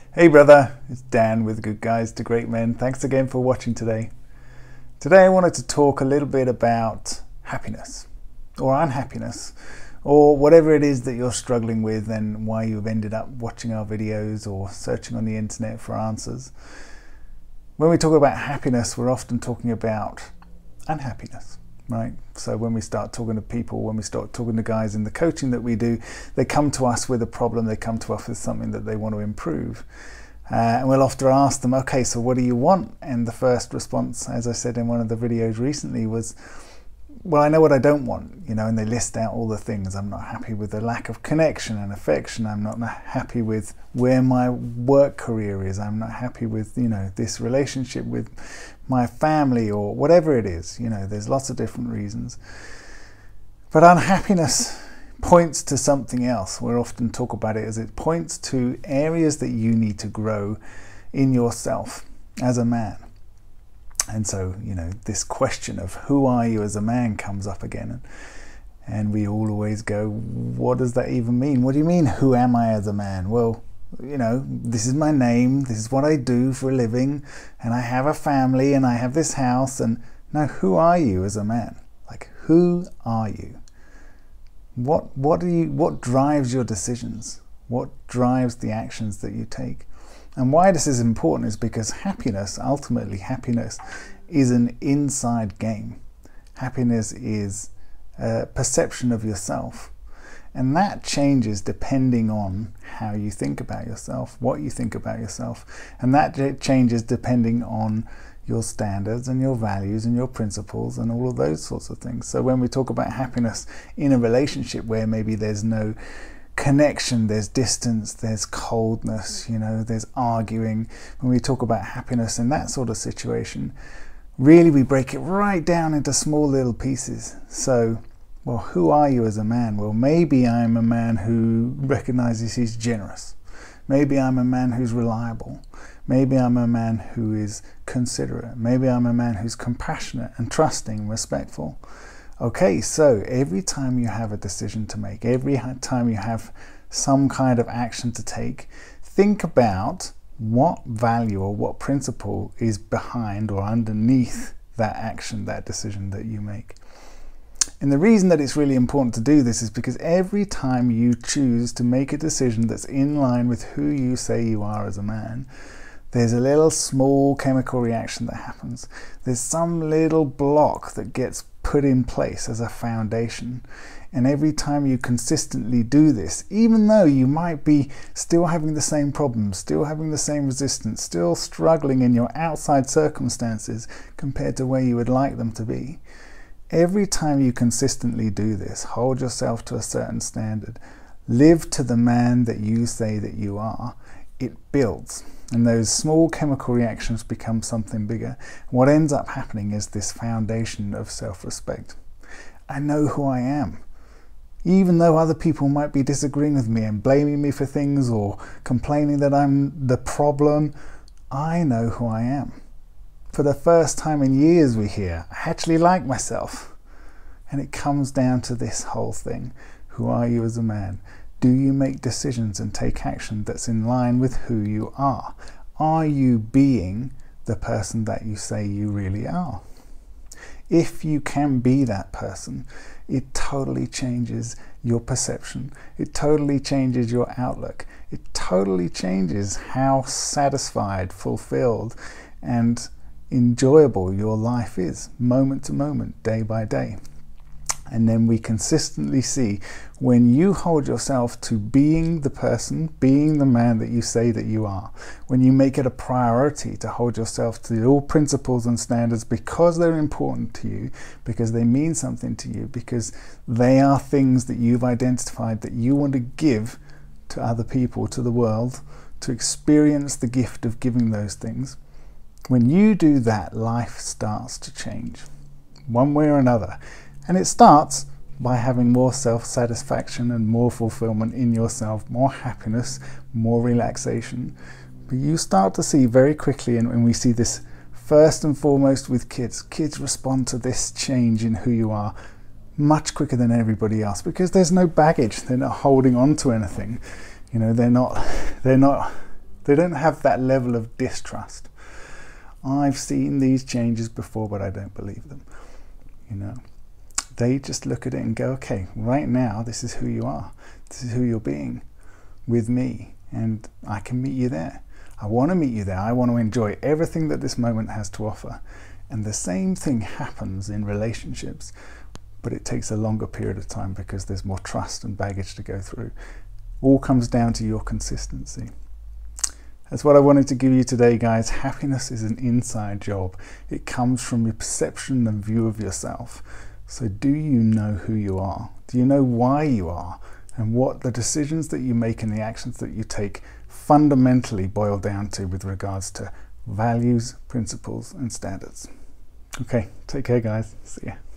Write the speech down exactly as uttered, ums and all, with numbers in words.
Hey brother, it's Dan with Good Guys to Great Men. Thanks again for watching today. Today I wanted to talk a little bit about happiness or unhappiness or whatever it is that you're struggling with and why you've ended up watching our videos or searching on the internet for answers. When we talk about happiness, we're often talking about unhappiness, right? So when we start talking to people, when we start talking to guys in the coaching that we do, they come to us with a problem, they come to us with something that they want to improve. Uh, and we'll often ask them, okay, so what do you want? And the first response, as I said in one of the videos recently, was, well, I know what I don't want, you know, and they list out all the things. I'm not happy with the lack of connection and affection. I'm not happy with where my work career is. I'm not happy with, you know, this relationship with my family or whatever it is. You know, there's lots of different reasons. But unhappiness points to something else. We'll often talk about it as it points to areas that you need to grow in yourself as a man. And so, you know, this question of who are you as a man comes up again. And we all always go, what does that even mean? What do you mean, who am I as a man? Well, you know, this is my name, this is what I do for a living, and I have a family, and I have this house, and now who are you as a man? Like, who are you? What, what do you, what drives your decisions? What drives the actions that you take? And why this is important is because happiness, ultimately happiness, is an inside game. Happiness is a perception of yourself. And that changes depending on how you think about yourself, what you think about yourself. And that changes depending on your standards and your values and your principles and all of those sorts of things. So when we talk about happiness in a relationship where maybe there's no connection, there's distance, there's coldness, you know, there's arguing. When we talk about happiness in that sort of situation, really we break it right down into small little pieces. So, well, who are you as a man? Well, maybe I'm a man who recognizes he's generous. Maybe I'm a man who's reliable. Maybe I'm a man who is considerate. Maybe I'm a man who's compassionate and trusting, respectful. Okay, so every time you have a decision to make, every time you have some kind of action to take, think about what value or what principle is behind or underneath that action, that decision that you make. And the reason that it's really important to do this is because every time you choose to make a decision that's in line with who you say you are as a man, there's a little small chemical reaction that happens. There's some little block that gets put in place as a foundation. And every time you consistently do this, even though you might be still having the same problems, still having the same resistance, still struggling in your outside circumstances compared to where you would like them to be, every time you consistently do this, hold yourself to a certain standard, live to the man that you say that you are, it builds. And those small chemical reactions become something bigger. What ends up happening is this foundation of self-respect. I know who I am. Even though other people might be disagreeing with me and blaming me for things or complaining that I'm the problem, I know who I am. For the first time in years we hear, I actually like myself. And it comes down to this whole thing. Who are you as a man? Do you make decisions and take action that's in line with who you are? Are you being the person that you say you really are? If you can be that person, it totally changes your perception. It totally changes your outlook. It totally changes how satisfied, fulfilled, and enjoyable your life is, moment to moment, day by day. And then we consistently see when you hold yourself to being the person, being the man that you say that you are, when you make it a priority to hold yourself to all principles and standards because they're important to you, because they mean something to you, because they are things that you've identified that you want to give to other people, to the world, to experience the gift of giving those things. When you do that, life starts to change, one way or another. And it starts by having more self-satisfaction and more fulfillment in yourself, more happiness, more relaxation. But you start to see very quickly, and, and we see this first and foremost with kids, kids respond to this change in who you are much quicker than everybody else because there's no baggage. They're not holding on to anything. You know, they're not, they're not They don't have that level of distrust. I've seen these changes before, but I don't believe them. You know, they just look at it and go, okay, right now, this is who you are. This is who you're being with me, and I can meet you there. I want to meet you there. I want to enjoy everything that this moment has to offer. And the same thing happens in relationships, but it takes a longer period of time because there's more trust and baggage to go through. All comes down to your consistency. That's what I wanted to give you today, guys. Happiness is an inside job. It comes from your perception and view of yourself. So do you know who you are? Do you know why you are? And what the decisions that you make and the actions that you take fundamentally boil down to with regards to values, principles, and standards. Okay, take care, guys. See ya.